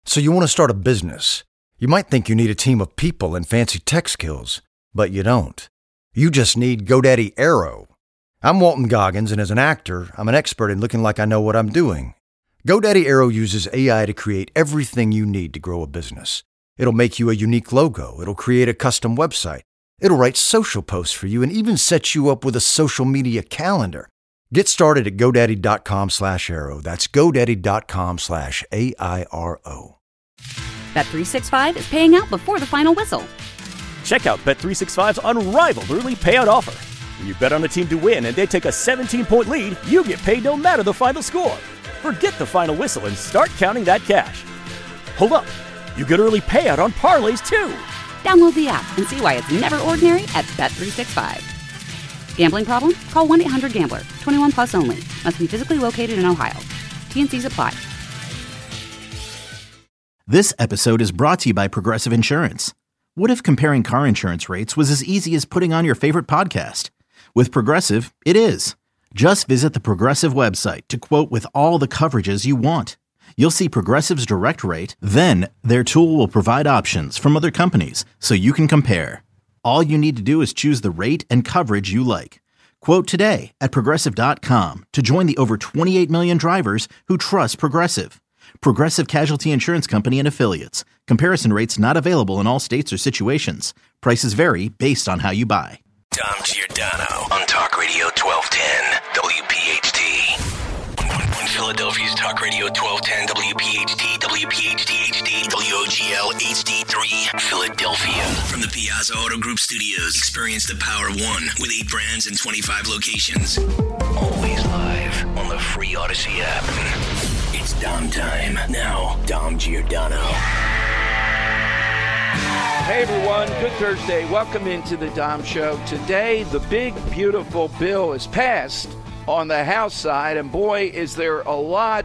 So you want to start a business. You might think you need a team of people and fancy tech skills, but you don't. You just need GoDaddy Aero. I'm Walton Goggins, and as an actor, I'm an expert in looking like I know what I'm doing. GoDaddy Aero uses AI to create everything you need to grow a business. It'll make you a unique logo. It'll create a custom website. It'll write social posts for you and even set you up with a social media calendar. Get started at GoDaddy.com/Aero. That's GoDaddy.com/AIRO. Bet365 is paying out before the final whistle. Check out Bet365's unrivaled early payout offer. When you bet on a team to win and they take a 17-point lead, you get paid no matter the final score. Forget the final whistle and start counting that cash. Hold up. You get early payout on parlays, too. Download the app and see why it's never ordinary at Bet365. Gambling problem? Call 1-800-GAMBLER. 21 plus only. Must be physically located in Ohio. T&Cs apply. This episode is brought to you by Progressive Insurance. What if comparing car insurance rates was as easy as putting on your favorite podcast? With Progressive, it is. Just visit the Progressive website to quote with all the coverages you want. You'll see Progressive's direct rate, then their tool will provide options from other companies so you can compare. All you need to do is choose the rate and coverage you like. Quote today at Progressive.com to join the over 28 million drivers who trust Progressive. Progressive Casualty Insurance Company and Affiliates. Comparison rates not available in all states or situations. Prices vary based on how you buy. Dom Giordano on Talk Radio 1210 WPHT. On Philadelphia's Talk Radio 1210 WPHT, WPHT HD, WOGL HD3, Philadelphia. From the Piazza Auto Group Studios, experience the power of one with 8 brands and 25 locations. Always live on the free Odyssey app. It's Dom time. Now, Dom Giordano. Hey everyone, good Thursday. Welcome into the Dom Show. Today, the big, beautiful bill is passed on the House side, and boy, is there a lot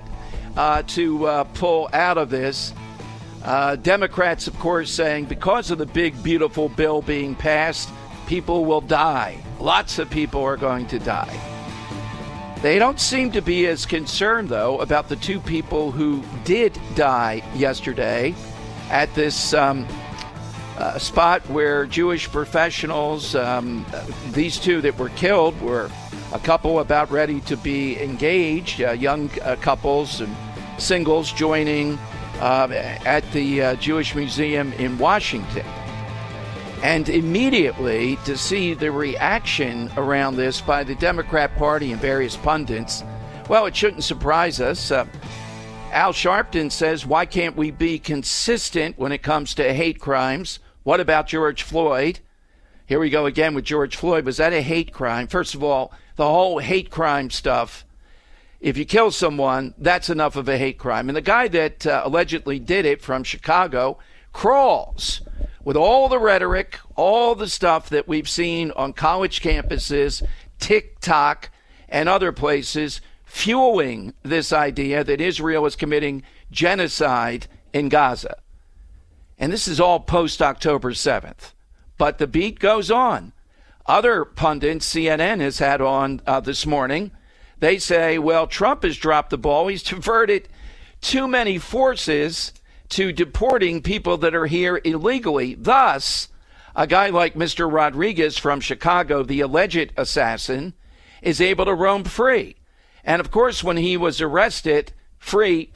to pull out of this. Democrats, of course, saying because of the big, beautiful bill being passed, people will die. Lots of people are going to die. They don't seem to be as concerned, though, about the 2 people who did die yesterday at this spot where Jewish professionals, these 2 that were killed were a couple about ready to be engaged, young couples and singles joining at the Jewish Museum in Washington. And immediately to see the reaction around this by the Democrat Party and various pundits, well, it shouldn't surprise us. Al Sharpton says, why can't we be consistent when it comes to hate crimes? What about George Floyd? Here we go again with George Floyd. Was that a hate crime? First of all, the whole hate crime stuff, if you kill someone, that's enough of a hate crime. And the guy that allegedly did it from Chicago crawls with all the rhetoric, all the stuff that we've seen on college campuses, TikTok, and other places, fueling this idea that Israel is committing genocide in Gaza. And this is all post-October 7th. But the beat goes on. Other pundits, CNN has had on this morning, they say, well, Trump has dropped the ball. He's diverted too many forces to deporting people that are here illegally. Thus, a guy like Mr. Rodriguez from Chicago, the alleged assassin, is able to roam free. And, of course, when he was arrested, free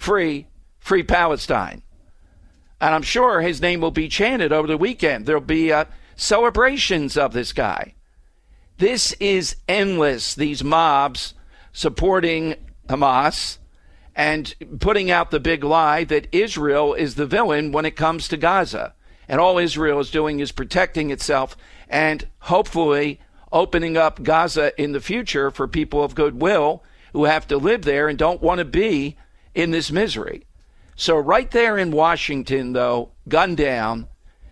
Palestine. And I'm sure his name will be chanted over the weekend. There'll be celebrations of this guy. This is endless, these mobs supporting Hamas and putting out the big lie that Israel is the villain when it comes to Gaza. And all Israel is doing is protecting itself and hopefully opening up Gaza in the future for people of goodwill who have to live there and don't want to be in this misery. So right there in Washington, though, gun down.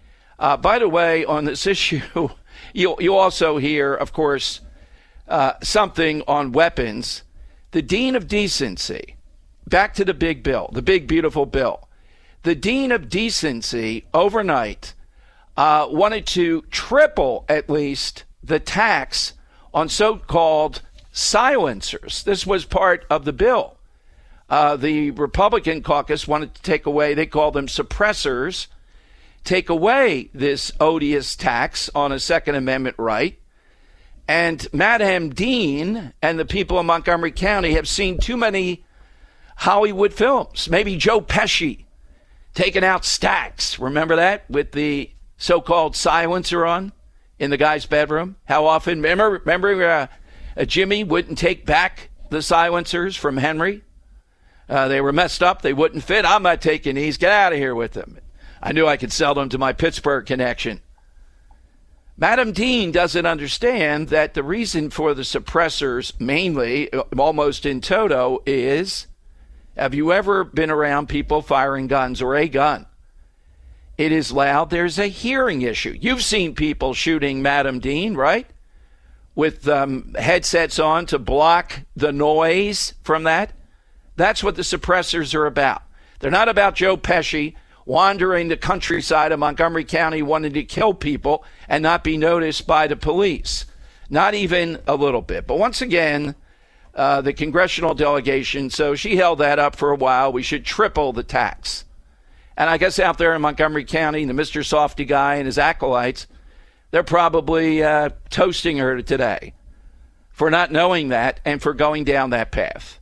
By the way, on this issue, you also hear, of course, something on weapons. The Dean of Decency, back to the big bill, the big, beautiful bill. The Dean of Decency overnight wanted to triple, at least, the tax on so-called silencers. This was part of the bill. The Republican caucus wanted to take away, they call them suppressors, take away this odious tax on a Second Amendment right. And Madam Dean and the people of Montgomery County have seen too many Hollywood films. Maybe Joe Pesci taking out stacks. Remember that with the so-called silencer on in the guy's bedroom? How often? Remember Jimmy wouldn't take back the silencers from Henry? They were messed up. They wouldn't fit. I'm not taking these. Get out of here with them. I knew I could sell them to my Pittsburgh connection. Madam Dean doesn't understand that the reason for the suppressors, mainly, almost in toto, is, have you ever been around people firing guns or a gun? It is loud. There's a hearing issue. You've seen people shooting Madam Dean, right? With headsets on to block the noise from that. That's what the suppressors are about. They're not about Joe Pesci wandering the countryside of Montgomery County wanting to kill people and not be noticed by the police. Not even a little bit. But once again, the congressional delegation, so she held that up for a while. We should triple the tax. And I guess out there in Montgomery County, the Mr. Softy guy and his acolytes, they're probably toasting her today for not knowing that and for going down that path.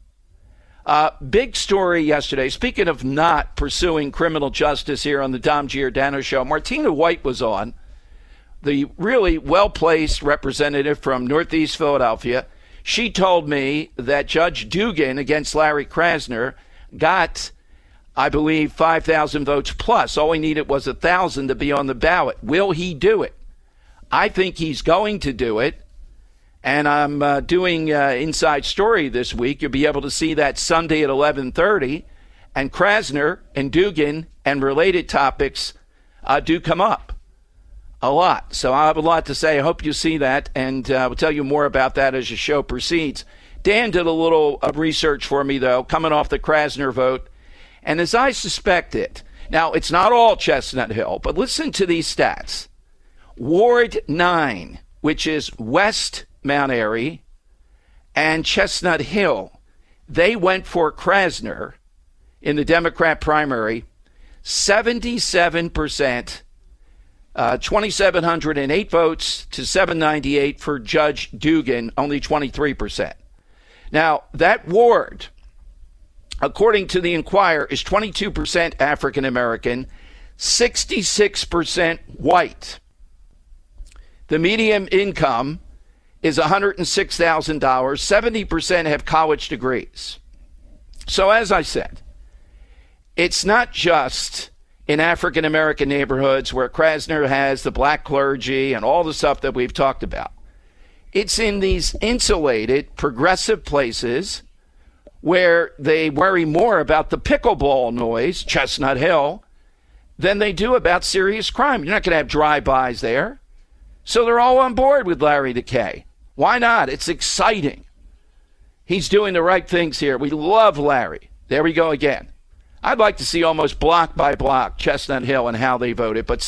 Big story yesterday. Speaking of not pursuing criminal justice here on the Dom Giordano Show, Martina White was on, the really well-placed representative from Northeast Philadelphia. She told me that Judge Dugan against Larry Krasner got, I believe, 5,000 votes plus. All he needed was 1,000 to be on the ballot. Will he do it? I think he's going to do it. And I'm doing Inside Story this week. You'll be able to see that Sunday at 11:30. And Krasner and Dugan and related topics do come up a lot. So I have a lot to say. I hope you see that. And we'll tell you more about that as the show proceeds. Dan did a little research for me, though, coming off the Krasner vote. And as I suspected, now it's not all Chestnut Hill, but listen to these stats. Ward 9, which is West Mount Airy, and Chestnut Hill, they went for Krasner in the Democrat primary, 77%, 2,708 votes to 798 for Judge Dugan, only 23%. Now, that ward, according to the Enquirer, is 22% African American, 66% white. The median income is $106,000. 70% have college degrees. So as I said, it's not just in African-American neighborhoods where Krasner has the black clergy and all the stuff that we've talked about. It's in these insulated, progressive places where they worry more about the pickleball noise, Chestnut Hill, than they do about serious crime. You're not going to have drive-bys there. So they're all on board with Larry the K. Why not? It's exciting. He's doing the right things here. We love Larry. There we go again. I'd like to see almost block by block Chestnut Hill and how they voted, but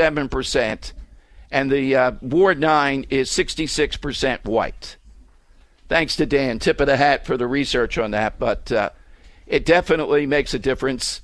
77%, and the Ward 9 is 66% white. Thanks to Dan. Tip of the hat for the research on that, but it definitely makes a difference.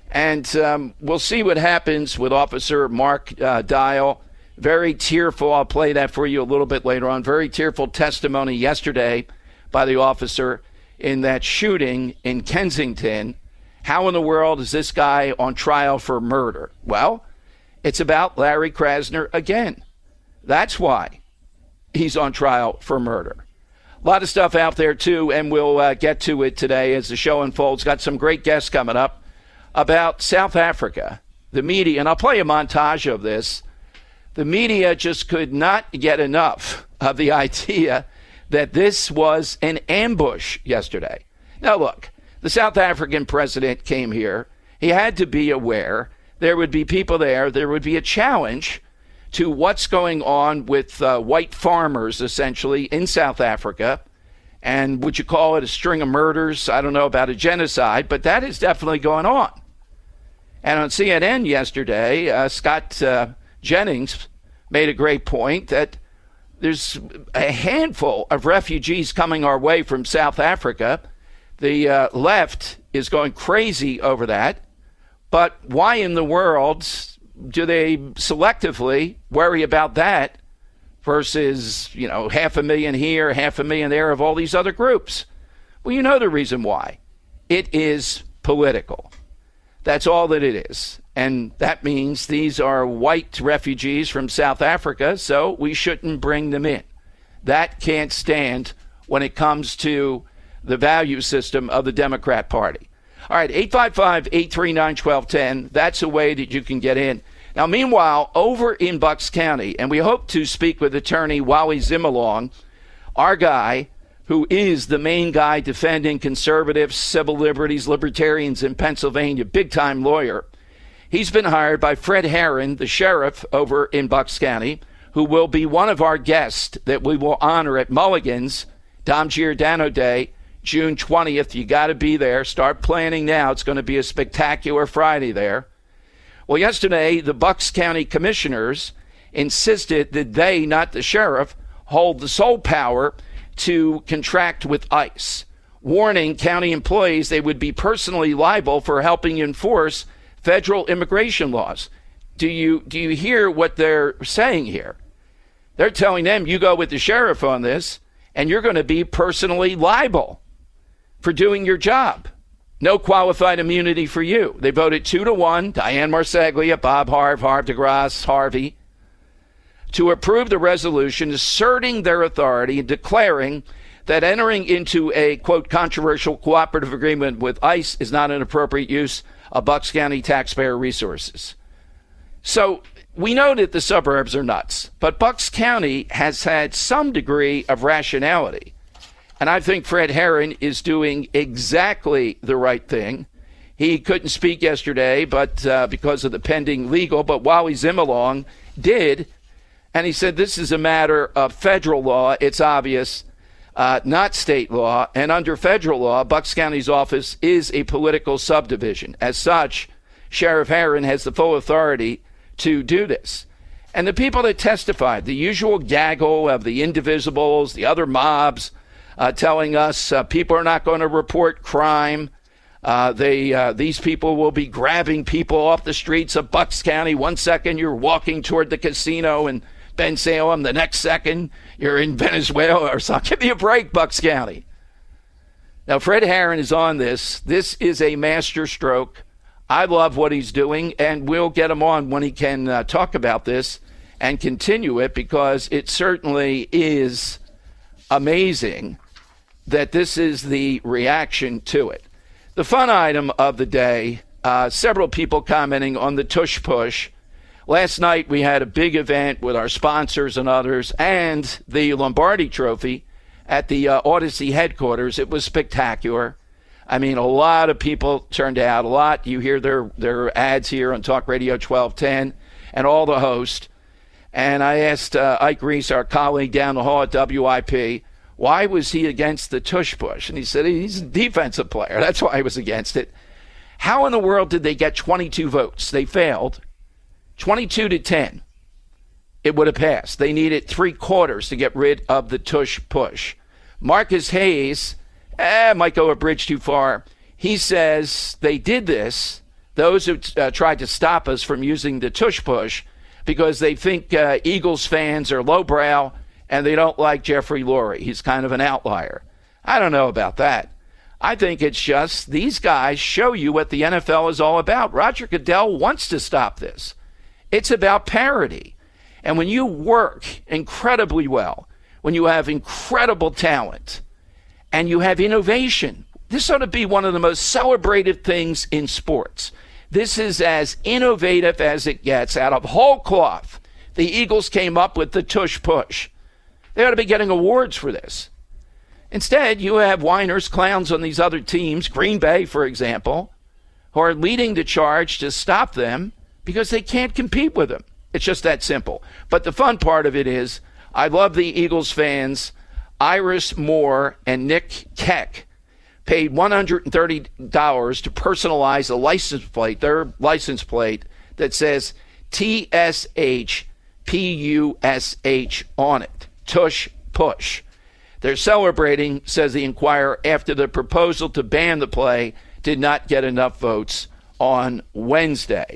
And we'll see what happens with Officer Mark Dial. Very tearful. I'll play that for you a little bit later on. Very tearful testimony yesterday by the officer in that shooting in Kensington. How in the world is this guy on trial for murder? Well, it's about Larry Krasner again. That's why he's on trial for murder. A lot of stuff out there, too, and we'll get to it today as the show unfolds. Got some great guests coming up about South Africa, the media, and I'll play a montage of this. The media just could not get enough of the idea that this was an ambush yesterday. Now, look, the South African president came here. He had to be aware there would be people there. There would be a challenge to what's going on with white farmers, essentially, in South Africa. And would you call it a string of murders? I don't know about a genocide, but that is definitely going on. And on CNN yesterday, Scott Jennings made a great point that there's a handful of refugees coming our way from South Africa The left is going crazy over that. But why in the world do they selectively worry about that versus, 500,000 here, 500,000 there of all these other groups? Well, you know the reason why. It is political. That's all that it is. And that means these are white refugees from South Africa, so we shouldn't bring them in. That can't stand when it comes to the value system of the Democrat Party. All right, 855-839-1210. That's a way that you can get in. Now, meanwhile, over in Bucks County, and we hope to speak with attorney Wally Zimmerlong, our guy who is the main guy defending conservatives, civil liberties, libertarians in Pennsylvania, big-time lawyer. He's been hired by Fred Herron, the sheriff over in Bucks County, who will be one of our guests that we will honor at Mulligan's, Dom Giordano Day, June 20th. You got to be there. Start planning now. It's going to be a spectacular Friday there. Well, yesterday, the Bucks County commissioners insisted that they, not the sheriff, hold the sole power to contract with ICE, warning county employees they would be personally liable for helping enforce federal immigration laws. Do you hear what they're saying here? They're telling them you go with the sheriff on this, and you're going to be personally liable for doing your job. No qualified immunity for you. They voted 2-1, Diane Marsaglia, Bob Harv, Harv DeGrasse, Harvey, to approve the resolution asserting their authority and declaring that entering into a, quote, controversial cooperative agreement with ICE is not an appropriate use of Bucks County taxpayer resources. So we know that the suburbs are nuts, but Bucks County has had some degree of rationality. And I think Fred Herron is doing exactly the right thing. He couldn't speak yesterday, but because of the pending legal, but Wally Zimmerlong did. And he said this is a matter of federal law. It's obvious, not state law. And under federal law, Bucks County's office is a political subdivision. As such, Sheriff Herron has the full authority to do this. And the people that testified, the usual gaggle of the indivisibles, the other mobs, telling us people are not going to report crime. These people will be grabbing people off the streets of Bucks County. 1 second you're walking toward the casino in Ben Salem. The next second you're in Venezuela or something. Give me a break, Bucks County. Now, Fred Herron is on this. This is a master stroke. I love what he's doing, and we'll get him on when he can talk about this and continue it, because it certainly is amazing that this is the reaction to it. The fun item of the day, several people commenting on the tush push. Last night we had a big event with our sponsors and others and the Lombardi Trophy at the Odyssey headquarters. It was spectacular. I mean, a lot of people turned out. A lot. You hear their ads here on Talk Radio 1210 and all the hosts. And I asked Ike Reese, our colleague down the hall at WIP, why was he against the tush push? And he said he's a defensive player. That's why he was against it. How in the world did they get 22 votes? They failed. 22-10. It would have passed. They needed 3/4 to get rid of the tush push. Marcus Hayes might go a bridge too far. He says they did this, those who tried to stop us from using the tush push, because they think Eagles fans are lowbrow and they don't like Jeffrey Lurie. He's kind of an outlier. I don't know about that. I think it's just these guys show you what the NFL is all about. Roger Goodell wants to stop this. It's about parity. And when you work incredibly well, when you have incredible talent, and you have innovation, this ought to be one of the most celebrated things in sports. This is as innovative as it gets. Out of whole cloth, the Eagles came up with the tush push. They ought to be getting awards for this. Instead, you have whiners, clowns on these other teams, Green Bay, for example, who are leading the charge to stop them because they can't compete with them. It's just that simple. But the fun part of it is, I love the Eagles fans. Iris Moore and Nick Keck paid $130 to personalize a license plate, their license plate, that says TSHPUSH on it. Tush push. They're celebrating, says the Inquirer, after the proposal to ban the play did not get enough votes on Wednesday.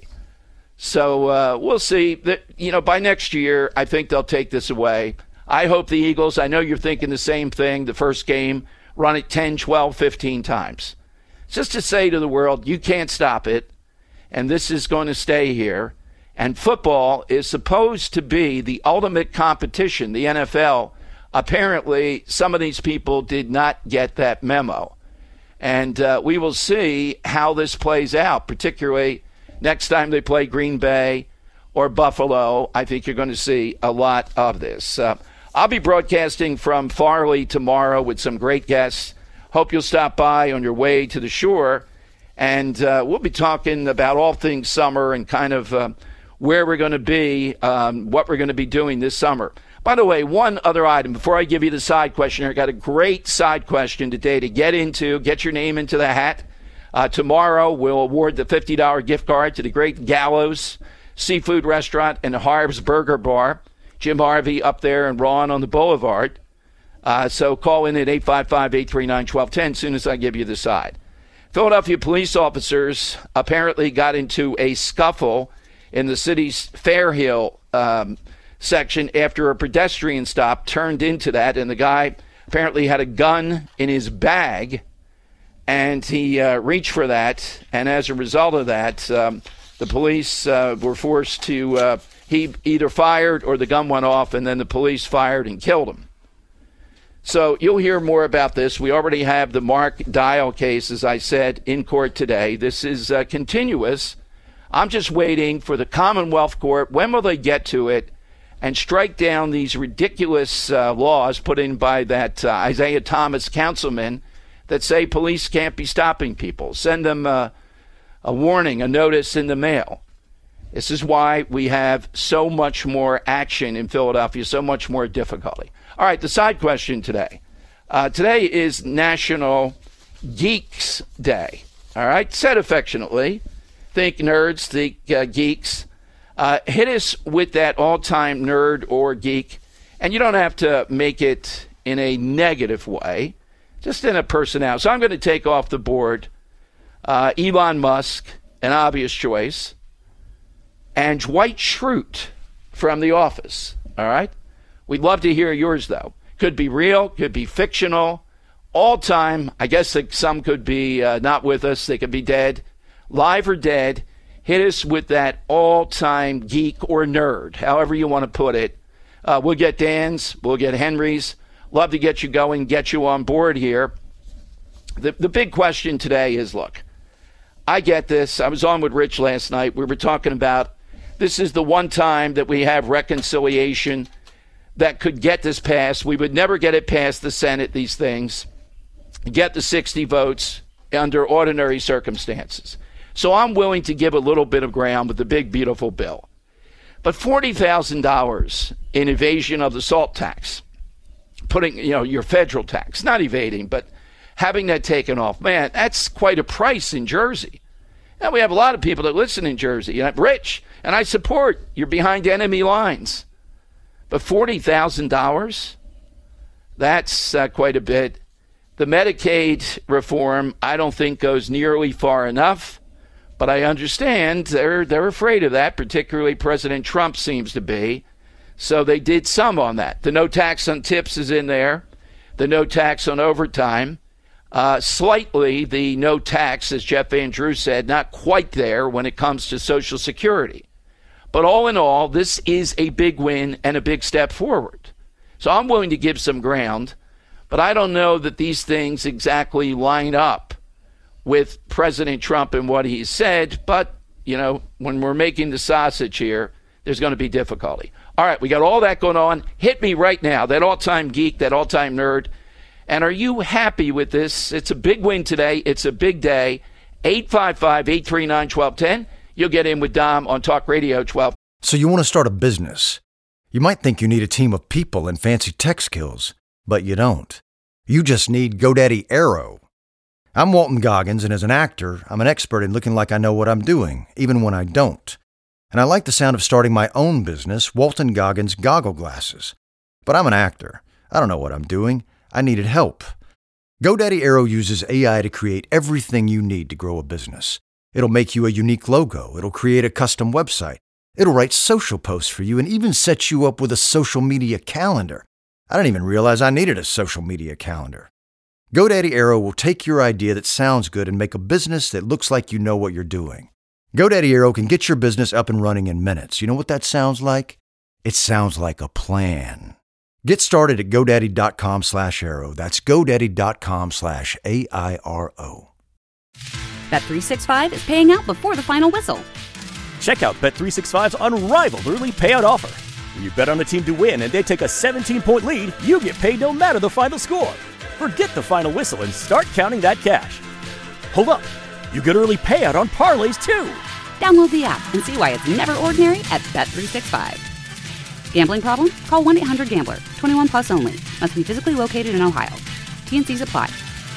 So we'll see. By next year, I think they'll take this away. I hope the Eagles, I know you're thinking the same thing, the first game, run it 10, 12, 15 times. Just to say to the world, you can't stop it, and this is going to stay here. And football is supposed to be the ultimate competition, the NFL. Apparently, some of these people did not get that memo. And we will see how this plays out, particularly next time they play Green Bay or Buffalo. I think you're going to see a lot of this. I'll be broadcasting from Farley tomorrow with some great guests. Hope you'll stop by on your way to the shore. And we'll be talking about all things summer and kind of where we're going to be, what we're going to be doing this summer. By the way, one other item before I give you the side question. I got a great side question today to get into. Get your name into the hat. Tomorrow we'll award the $50 gift card to the Great Gallows Seafood Restaurant and Harv's Burger Bar. Jim Harvey up there and Ron on the Boulevard. So call in at 855-839-1210 as soon as I give you the side. Philadelphia police officers apparently got into a scuffle in the city's Fairhill section after a pedestrian stop turned into that, and the guy apparently had a gun in his bag, and he reached for that, and as a result of that, the police were forced to, he either fired or the gun went off, and then the police fired and killed him. So you'll hear more about this. We already have the Mark Dial case, as I said, in court today. This is continuous. I'm just waiting for the Commonwealth Court. When will they get to it and strike down these ridiculous laws put in by that Isaiah Thomas councilman that say police can't be stopping people? Send them a warning, a notice in the mail. This is why we have so much more action in Philadelphia, so much more difficulty. All right, the side question today. Today is National Geeks Day. All right, said affectionately. Think nerds, think geeks. Hit us with that all-time nerd or geek. And you don't have to make it in a negative way, just in a personality. So I'm going to take off the board Elon Musk, an obvious choice, and Dwight Schrute from The Office. All right? We'd love to hear yours, though. Could be real, could be fictional, all time. I guess some could be not with us. They could be dead, live or dead. Hit us with that all-time geek or nerd, however you want to put it. We'll get Dan's, we'll get Henry's. Love to get you going, get you on board here. The big question today is, look, I get this. I was on with Rich last night. We were talking about this is the one time that we have reconciliation that could get this passed. We would never get it past the Senate, these things, get the 60 votes under ordinary circumstances. So I'm willing to give a little bit of ground with the big, beautiful bill. But $40,000 in evasion of the SALT tax, putting, your federal tax, not evading, but having that taken off, man, that's quite a price in Jersey. And we have a lot of people that listen in Jersey. Rich, and I support you're behind enemy lines. But $40,000, that's quite a bit. The Medicaid reform, I don't think goes nearly far enough, but I understand they're afraid of that, particularly President Trump seems to be. So they did some on that. The no tax on tips is in there. The no tax on overtime. Slightly the no tax, as Jeff Van Drew said, not quite there when it comes to Social Security. But all in all, this is a big win and a big step forward. So I'm willing to give some ground, but I don't know that these things exactly line up with President Trump and what he said. But, when we're making the sausage here, there's going to be difficulty. All right, we got all that going on. Hit me right now, that all-time geek, that all-time nerd. And are you happy with this? It's a big win today. It's a big day. 855-839-1210. You'll get in with Dom on Talk Radio 12. So you want to start a business. You might think you need a team of people and fancy tech skills, but you don't. You just need GoDaddy Aero. I'm Walton Goggins, and as an actor, I'm an expert in looking like I know what I'm doing, even when I don't. And I like the sound of starting my own business, Walton Goggins Goggle Glasses. But I'm an actor. I don't know what I'm doing. I needed help. GoDaddy Aero uses AI to create everything you need to grow a business. It'll make you a unique logo. It'll create a custom website. It'll write social posts for you and even set you up with a social media calendar. I didn't even realize I needed a social media calendar. GoDaddy Aero will take your idea that sounds good and make a business that looks like you know what you're doing. GoDaddy Aero can get your business up and running in minutes. You know what that sounds like? It sounds like a plan. Get started at GoDaddy.com/Aero. That's GoDaddy.com/AIRO. Bet365 is paying out before the final whistle. Check out Bet365's unrivaled early payout offer. When you bet on a team to win and they take a 17-point lead, you get paid no matter the final score. Forget the final whistle and start counting that cash. Hold up. You get early payout on parlays, too. Download the app and see why it's never ordinary at Bet365. Gambling problem? Call 1-800-GAMBLER. 21 plus only. Must be physically located in Ohio. T&Cs apply.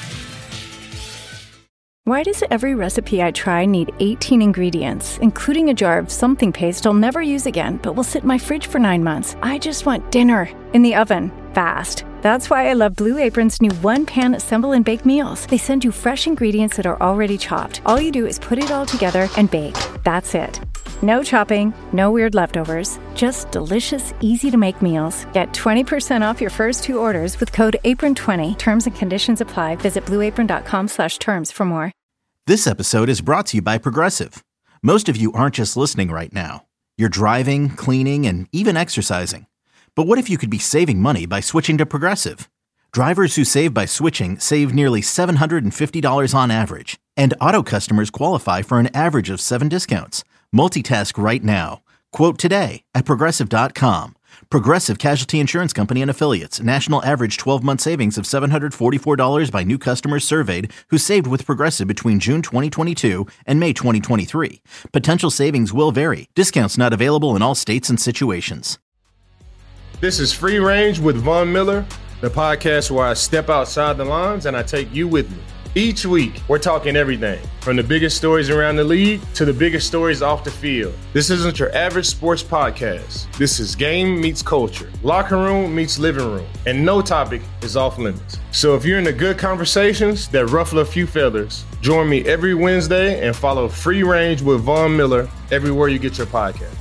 Why does every recipe I try need 18 ingredients, including a jar of something paste I'll never use again, but will sit in my fridge for 9 months? I just want dinner in the oven, fast. That's why I love Blue Apron's new one-pan assemble and bake meals. They send you fresh ingredients that are already chopped. All you do is put it all together and bake. That's it. No chopping, no weird leftovers, just delicious, easy-to-make meals. Get 20% off your first 2 orders with code APRON20. Terms and conditions apply. Visit blueapron.com/terms for more. This episode is brought to you by Progressive. Most of you aren't just listening right now. You're driving, cleaning, and even exercising. But what if you could be saving money by switching to Progressive? Drivers who save by switching save nearly $750 on average. And auto customers qualify for an average of 7 discounts. Multitask right now. Quote today at Progressive.com. Progressive Casualty Insurance Company and Affiliates. National average 12-month savings of $744 by new customers surveyed who saved with Progressive between June 2022 and May 2023. Potential savings will vary. Discounts not available in all states and situations. This is Free Range with Von Miller, the podcast where I step outside the lines and I take you with me. Each week, we're talking everything from the biggest stories around the league to the biggest stories off the field. This isn't your average sports podcast. This is game meets culture, locker room meets living room, and no topic is off limits. So if you're into good conversations that ruffle a few feathers, join me every Wednesday and follow Free Range with Von Miller everywhere you get your podcast.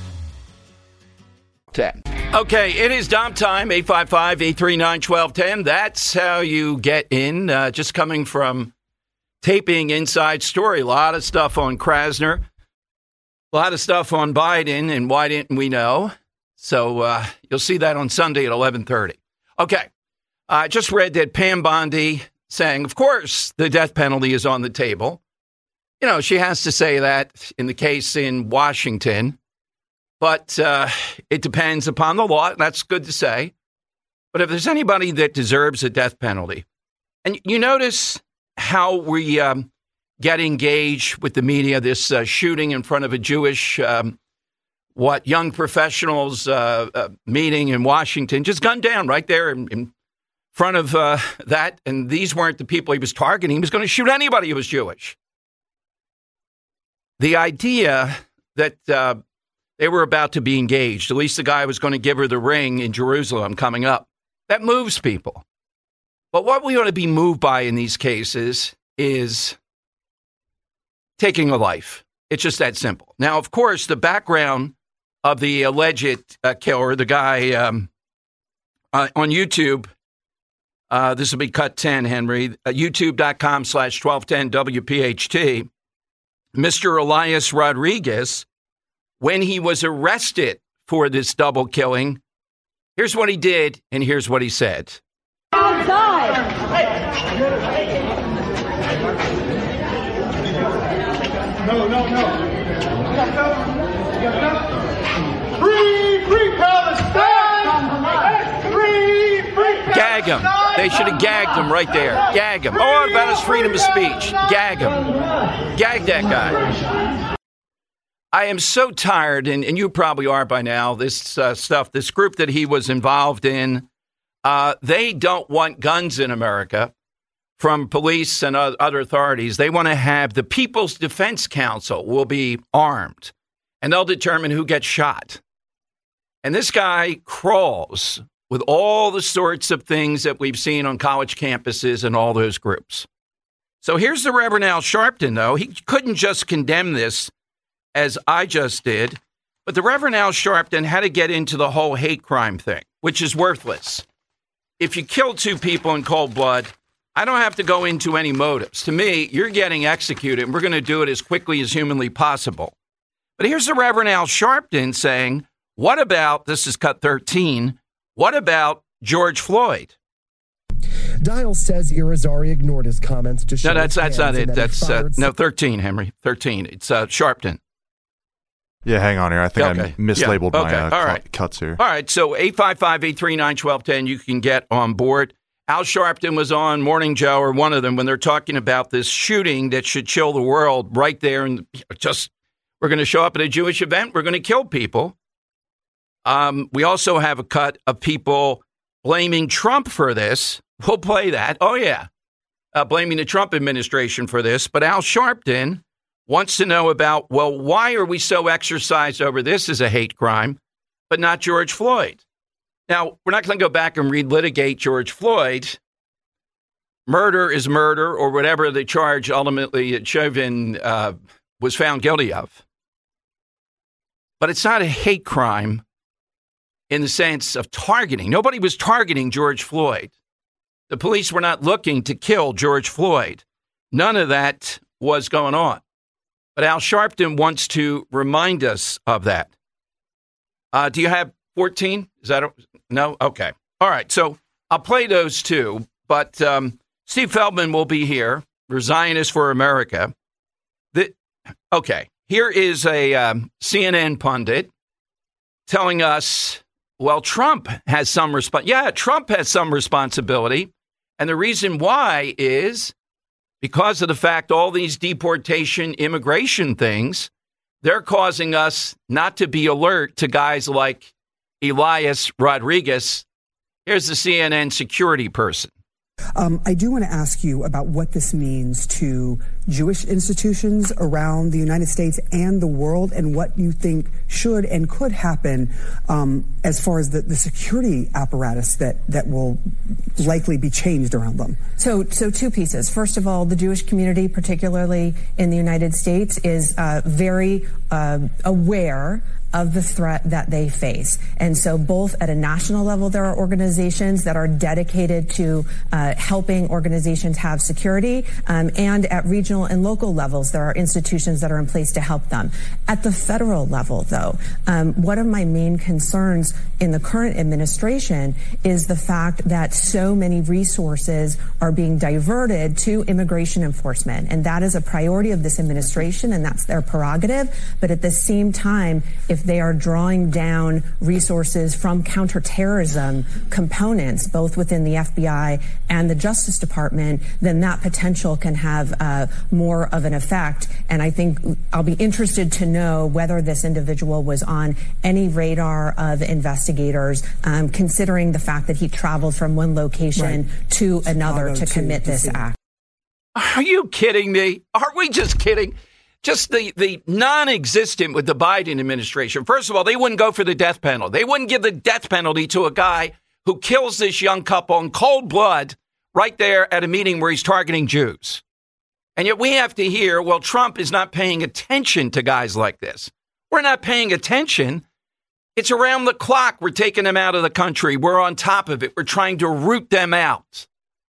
Okay, it is Dom time, 855-839-1210. That's how you get in. Just coming from taping Inside Story. A lot of stuff on Krasner. A lot of stuff on Biden, and why didn't we know? So you'll see that on Sunday at 11:30. Okay, I just read that Pam Bondi saying, of course, the death penalty is on the table. You know, she has to say that in the case in Washington. But it depends upon the law. That's good to say. But if there's anybody that deserves a death penalty, and you notice how we get engaged with the media, this shooting in front of a Jewish, young professionals meeting in Washington, just gunned down right there in front of that. And these weren't the people he was targeting. He was going to shoot anybody who was Jewish. The idea that they were about to be engaged. At least the guy was going to give her the ring in Jerusalem coming up. That moves people. But what we ought to be moved by in these cases is taking a life. It's just that simple. Now, of course, the background of the alleged killer, the guy on YouTube, this will be cut 10, Henry, youtube.com/1210WPHT, Mr. Elias Rodriguez, when he was arrested for this double killing, here's what he did, and here's what he said. Outside! No. Free Palestine! Free Gag him. They should have gagged him right there. Gag him. Oh, about his freedom of speech. Gag him. Gag that guy. I am so tired, and you probably are by now, this stuff, this group that he was involved in, they don't want guns in America from police and other authorities. They want to have the People's Defense Council will be armed, and they'll determine who gets shot. And this guy crawls with all the sorts of things that we've seen on college campuses and all those groups. So here's the Reverend Al Sharpton, though. He couldn't just condemn this as I just did, but the Reverend Al Sharpton had to get into the whole hate crime thing, which is worthless. If you kill two people in cold blood, I don't have to go into any motives. To me, you're getting executed, and we're going to do it as quickly as humanly possible. But here's the Reverend Al Sharpton saying, what about, this is cut 13, what about George Floyd? Dial says Irizarry ignored his comments to show. No, that's not it. That's 13, Henry. 13. It's Sharpton. Yeah, hang on here. I think I mislabeled my cuts here. All right, so 855-839-1210, you can get on board. Al Sharpton was on Morning Joe, or one of them, when they're talking about this shooting that should chill the world right there. And just, we're going to show up at a Jewish event. We're going to kill people. We also have a cut of people blaming Trump for this. We'll play that. Oh, yeah. Blaming the Trump administration for this. But Al Sharpton wants to know about, well, why are we so exercised over this as a hate crime, but not George Floyd? Now, we're not going to go back and relitigate George Floyd. Murder is murder, or whatever the charge ultimately Chauvin was found guilty of. But it's not a hate crime in the sense of targeting. Nobody was targeting George Floyd. The police were not looking to kill George Floyd. None of that was going on. But Al Sharpton wants to remind us of that. Do you have 14? Is that no? Okay. All right. So I'll play those two. But Steve Feldman will be here. We're Zionists for America. Okay. Here is a CNN pundit telling us, well, Trump has some Trump has some responsibility. And the reason why is because of the fact all these deportation, immigration things, they're causing us not to be alert to guys like Elias Rodriguez. Here's the CNN security person. I do want to ask you about what this means to Jewish institutions around the United States and the world, and what you think should and could happen as far as the security apparatus that will likely be changed around them. So two pieces. First of all, the Jewish community, particularly in the United States, is very aware of the threat that they face. And so both at a national level, there are organizations that are dedicated to helping organizations have security, and at regional and local levels, there are institutions that are in place to help them. At the federal level, though, one of my main concerns in the current administration is the fact that so many resources are being diverted to immigration enforcement. And that is a priority of this administration, and that's their prerogative. But at the same time, if they are drawing down resources from counterterrorism components, both within the FBI and the Justice Department, then that potential can have more of an effect. And I think I'll be interested to know whether this individual was on any radar of investigators, considering the fact that he traveled from one location to another to commit this act. Are you kidding me? Are we just kidding? Just the non-existent with the Biden administration. First of all, they wouldn't go for the death penalty. They wouldn't give the death penalty to a guy who kills this young couple in cold blood right there at a meeting where he's targeting Jews. And yet we have to hear, well, Trump is not paying attention to guys like this. We're not paying attention. It's around the clock. We're taking them out of the country. We're on top of it. We're trying to root them out.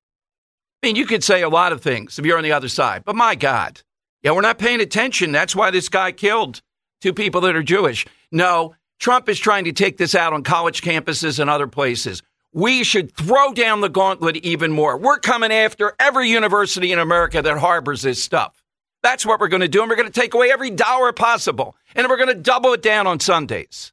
I mean, you could say a lot of things if you're on the other side, but my God. Yeah, we're not paying attention. That's why this guy killed two people that are Jewish. No, Trump is trying to take this out on college campuses and other places. We should throw down the gauntlet even more. We're coming after every university in America that harbors this stuff. That's what we're going to do, and we're going to take away every dollar possible, and we're going to double it down on Sundays.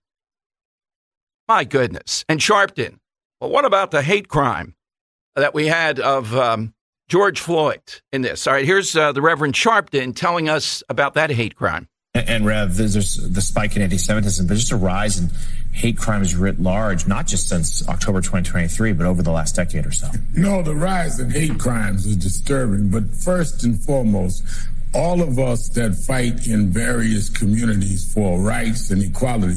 My goodness. And Sharpton, well, what about the hate crime that we had of George Floyd in this? All right, here's the Reverend Sharpton telling us about that hate crime. And Rev, there's the spike in anti-Semitism, but just a rise in hate crimes writ large, not just since October 2023, but over the last decade or so. No, the rise in hate crimes is disturbing, but first and foremost, all of us that fight in various communities for rights and equality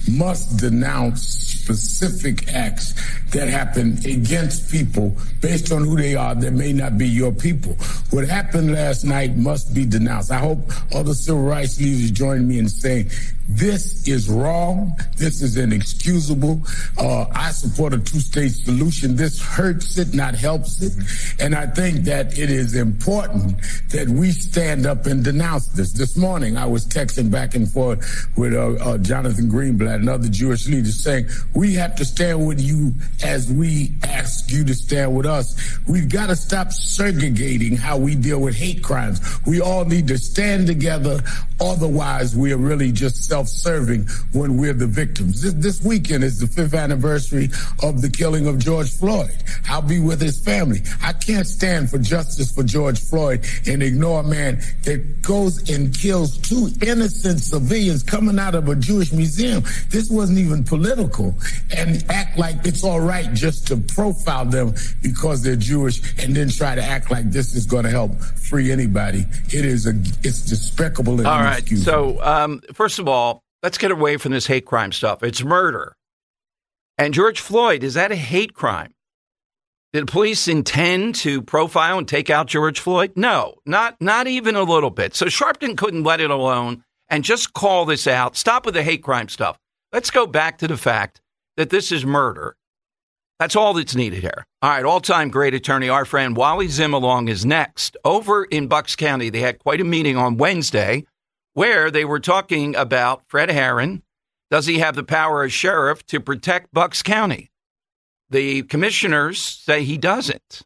must denounce specific acts that happen against people based on who they are that may not be your people. What happened last night must be denounced. I hope other civil rights leaders join me in saying this is wrong. This is inexcusable. I support a two-state solution. This hurts it, not helps it. And I think that it is important that we stand up and denounce this. This morning, I was texting back and forth with Jonathan Greenblatt and other Jewish leaders saying, we have to stand with you as we ask you to stand with us. We've got to stop segregating how we deal with hate crimes. We all need to stand together. Otherwise, we are really just self-serving when we're the victims. This weekend is the 5th anniversary of the killing of George Floyd. I'll be with his family. I can't stand for justice for George Floyd and ignore a man that goes and kills 2 innocent civilians coming out of a Jewish museum. This wasn't even political, and act like it's all right just to profile them because they're Jewish and then try to act like this is going to help free anybody. It's despicable and all right. So, first of all, let's get away from this hate crime stuff. It's murder. And George Floyd, is that a hate crime? Did police intend to profile and take out George Floyd? No, not even a little bit. So Sharpton couldn't let it alone and just call this out. Stop with the hate crime stuff. Let's go back to the fact that this is murder. That's all that's needed here. All right, all-time great attorney, our friend Wally Zimmerlong is next. Over in Bucks County, they had quite a meeting on Wednesday where they were talking about Fred Herron. Does he have the power as sheriff to protect Bucks County? The commissioners say he doesn't.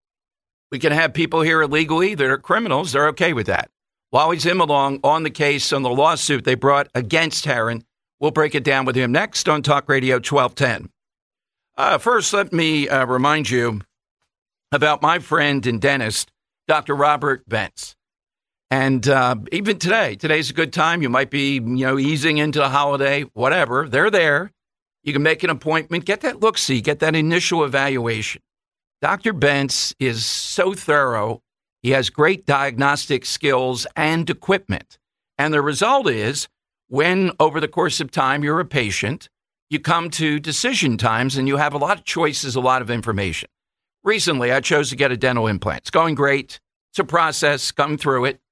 We can have people here illegally that are criminals. They're okay with that. Wally Zimmerlong on the case on the lawsuit they brought against Herron. We'll break it down with him next on Talk Radio 1210. First, let me remind you about my friend and dentist, Dr. Robert Bentz. And even today's a good time. You might be, easing into the holiday, whatever. They're there. You can make an appointment, get that look-see, get that initial evaluation. Dr. Bentz is so thorough. He has great diagnostic skills and equipment. And the result is when, over the course of time, you're a patient, you come to decision times and you have a lot of choices, a lot of information. Recently, I chose to get a dental implant. It's going great. It's a process, come through it.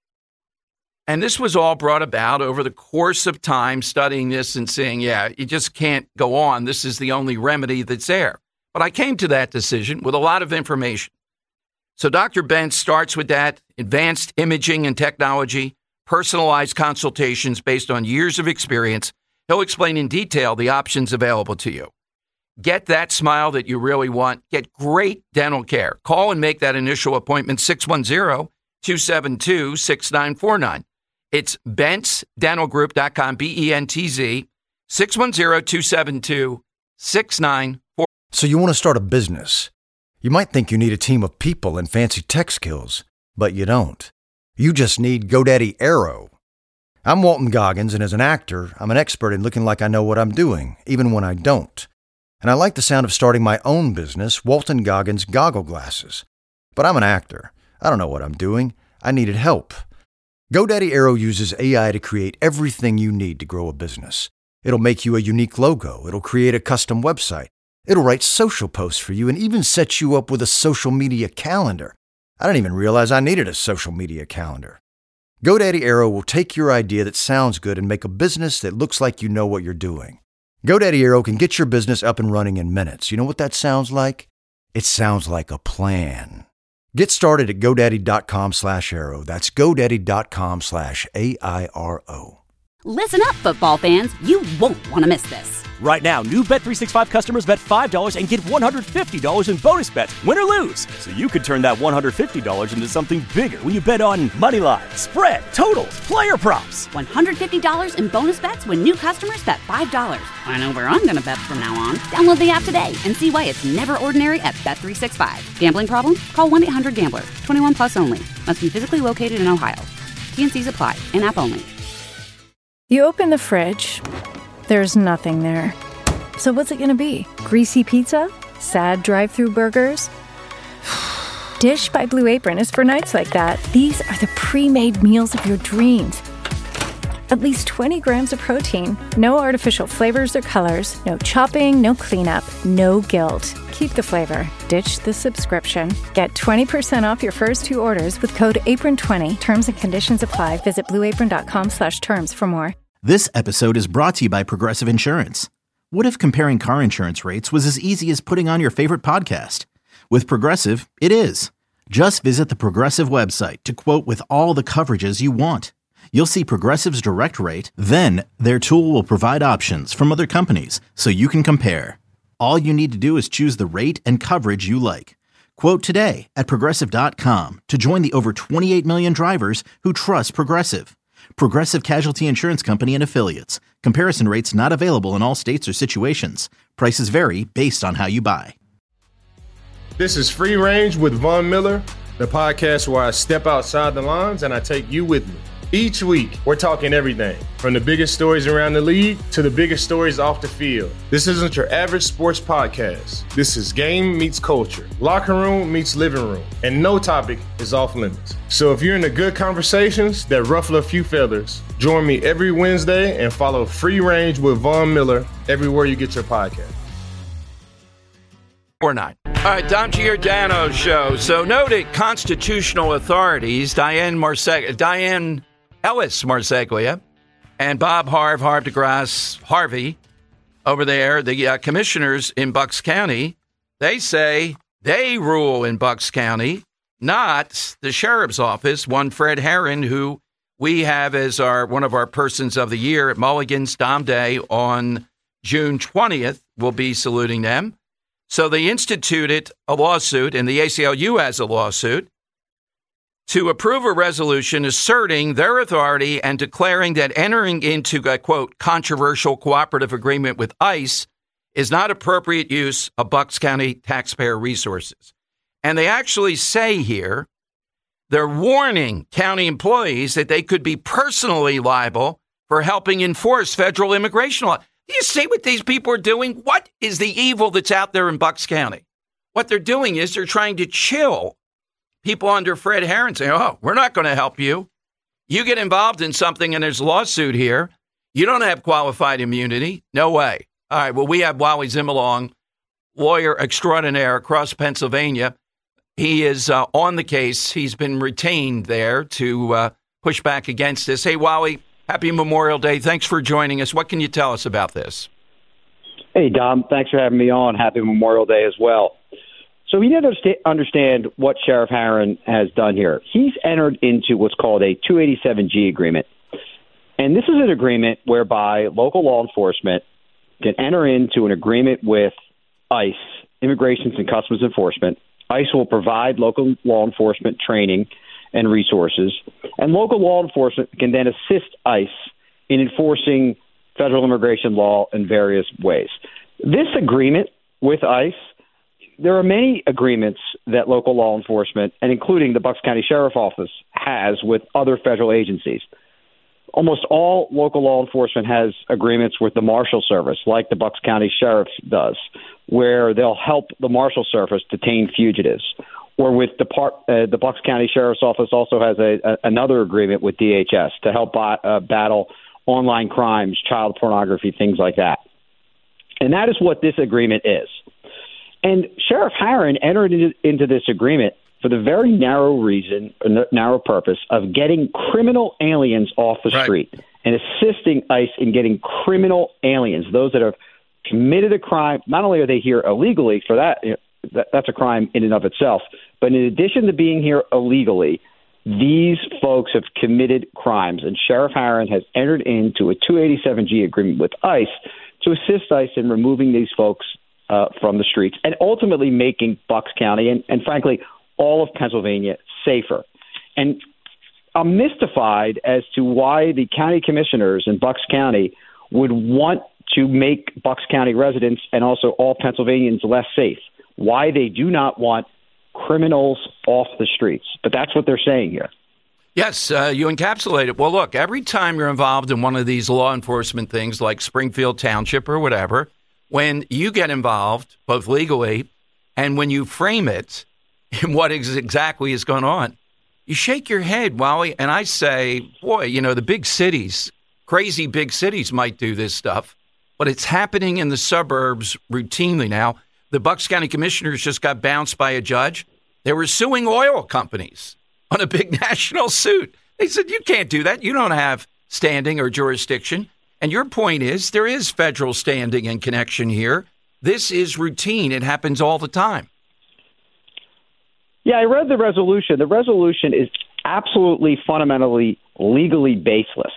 And this was all brought about over the course of time, studying this and saying, you just can't go on. This is the only remedy that's there. But I came to that decision with a lot of information. So Dr. Bentz starts with that advanced imaging and technology, personalized consultations based on years of experience. He'll explain in detail the options available to you. Get that smile that you really want. Get great dental care. Call and make that initial appointment, 610-272-6949. It's BentzDentalGroup.com, BENTZ, 610-272-6949. So you want to start a business. You might think you need a team of people and fancy tech skills, but you don't. You just need GoDaddy Aero. I'm Walton Goggins, and as an actor, I'm an expert in looking like I know what I'm doing, even when I don't. And I like the sound of starting my own business, Walton Goggins Goggle Glasses. But I'm an actor. I don't know what I'm doing. I needed help. GoDaddy Aero uses AI to create everything you need to grow a business. It'll make you a unique logo. It'll create a custom website. It'll write social posts for you and even set you up with a social media calendar. I didn't even realize I needed a social media calendar. GoDaddy Aero will take your idea that sounds good and make a business that looks like you know what you're doing. GoDaddy Aero can get your business up and running in minutes. You know what that sounds like? It sounds like a plan. Get started at GoDaddy.com/Aero. That's GoDaddy.com/AIRO. Listen up, football fans. You won't want to miss this. Right now, new Bet365 customers bet $5 and get $150 in bonus bets, win or lose. So you could turn that $150 into something bigger when you bet on money line, spread, totals, player props. $150 in bonus bets when new customers bet $5. I know where I'm going to bet from now on. Download the app today and see why it's never ordinary at Bet365. Gambling problem? Call 1-800-GAMBLER. 21 plus only. Must be physically located in Ohio. T&Cs apply. In-app only. You open the fridge. There's nothing there. So what's it going to be? Greasy pizza? Sad drive-thru burgers? Dish by Blue Apron is for nights like that. These are the pre-made meals of your dreams. At least 20 grams of protein. No artificial flavors or colors. No chopping, no cleanup, no guilt. Keep the flavor. Ditch the subscription. Get 20% off your first 2 orders with code APRON20. Terms and conditions apply. Visit blueapron.com/terms for more. This episode is brought to you by Progressive Insurance. What if comparing car insurance rates was as easy as putting on your favorite podcast? With Progressive, it is. Just visit the Progressive website to quote with all the coverages you want. You'll see Progressive's direct rate, then their tool will provide options from other companies so you can compare. All you need to do is choose the rate and coverage you like. Quote today at Progressive.com to join the over 28 million drivers who trust Progressive. Progressive Casualty Insurance Company and Affiliates. Comparison rates not available in all states or situations. Prices vary based on how you buy. This is Free Range with Von Miller, the podcast where I step outside the lines and I take you with me. Each week, we're talking everything from the biggest stories around the league to the biggest stories off the field. This isn't your average sports podcast. This is game meets culture, locker room meets living room, and no topic is off limits. So if you're into good conversations that ruffle a few feathers, join me every Wednesday and follow Free Range with Von Miller everywhere you get your podcast. Or not. All right, Dom Giordano Show. So noted constitutional authorities, Diane Ellis Marseglia and Bob Harv DeGrasse Harvey over there, the commissioners in Bucks County, they say they rule in Bucks County, not the sheriff's office. One Fred Herron, who we have as one of our persons of the year at Mulligan's Dom Day on June 20th, will be saluting them. So they instituted a lawsuit, and the ACLU has a lawsuit, to approve a resolution asserting their authority and declaring that entering into a, quote, controversial cooperative agreement with ICE is not appropriate use of Bucks County taxpayer resources. And they actually say here, they're warning county employees that they could be personally liable for helping enforce federal immigration law. Do you see what these people are doing? What is the evil that's out there in Bucks County? What they're doing is they're trying to chill people under Fred Herron, saying, oh, we're not going to help you. You get involved in something and there's a lawsuit here. You don't have qualified immunity. No way. All right, well, we have Wally Zimmerlong, lawyer extraordinaire across Pennsylvania. He is on the case. He's been retained there to push back against this. Hey, Wally, happy Memorial Day. Thanks for joining us. What can you tell us about this? Hey, Dom. Thanks for having me on. Happy Memorial Day as well. So we need to understand what Sheriff Herron has done here. He's entered into what's called a 287G agreement. And this is an agreement whereby local law enforcement can enter into an agreement with ICE, Immigration and Customs Enforcement. ICE will provide local law enforcement training and resources, and local law enforcement can then assist ICE in enforcing federal immigration law in various ways. This agreement with ICE, there are many agreements that local law enforcement, and including the Bucks County Sheriff's Office, has with other federal agencies. Almost all local law enforcement has agreements with the Marshal Service, like the Bucks County Sheriff does, where they'll help the Marshal Service detain fugitives. Or with the Bucks County Sheriff's Office also has another agreement with DHS to help battle online crimes, child pornography, things like that. And that is what this agreement is. And Sheriff Herron entered into this agreement for the very narrow purpose of getting criminal aliens off the street and assisting ICE in getting criminal aliens, those that have committed a crime. Not only are they here illegally, for that, that's a crime in and of itself, but in addition to being here illegally, these folks have committed crimes. And Sheriff Herron has entered into a 287G agreement with ICE to assist ICE in removing these folks from the streets and ultimately making Bucks County and frankly, all of Pennsylvania safer. And I'm mystified as to why the county commissioners in Bucks County would want to make Bucks County residents and also all Pennsylvanians less safe, why they do not want criminals off the streets. But that's what they're saying here. Yes, you encapsulate it. Well, look, every time you're involved in one of these law enforcement things like Springfield Township or whatever, when you get involved, both legally and when you frame it in what exactly is going on, you shake your head, Wally, and I say, boy, the big cities crazy big cities might do this stuff, but it's happening in the suburbs routinely now. The Bucks County commissioners just got bounced by a judge. They were suing oil companies on a big national suit. They said, you can't do that. You don't have standing or jurisdiction. And your point is there is federal standing and connection here. This is routine. It happens all the time. Yeah, I read the resolution. The resolution is absolutely fundamentally legally baseless.